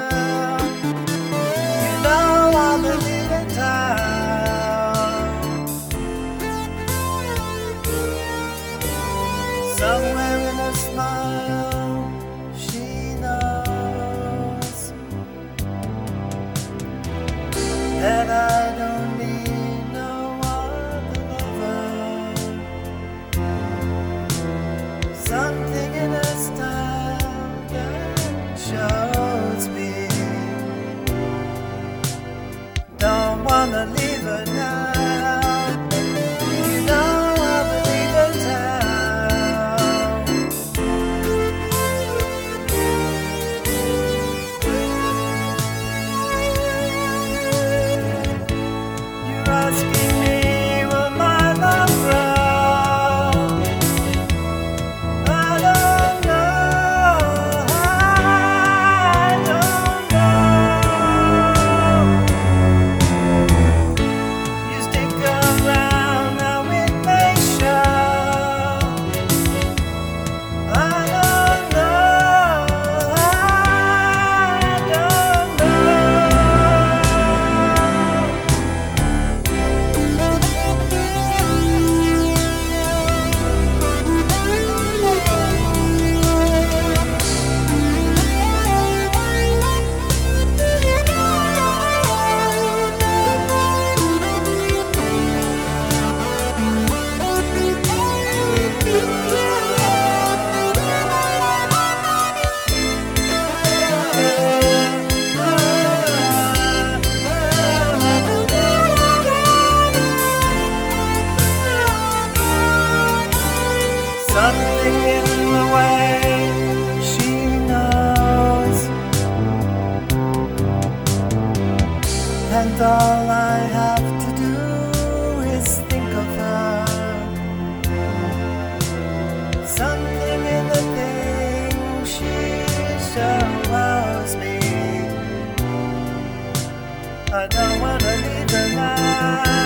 You know I believe in time. Somewhere in a smile, she knows that I don't need no other lover. Something in her style that shows me don't wanna leave her now. You know I believe in town. You're asking me will my love grow? I don't know. I don't know. You stick around now it may show. I don't know. I don't know. Something in the way she knows, and all I have to do is think of her. Something in the thing she shows me. I don't wanna leave her now.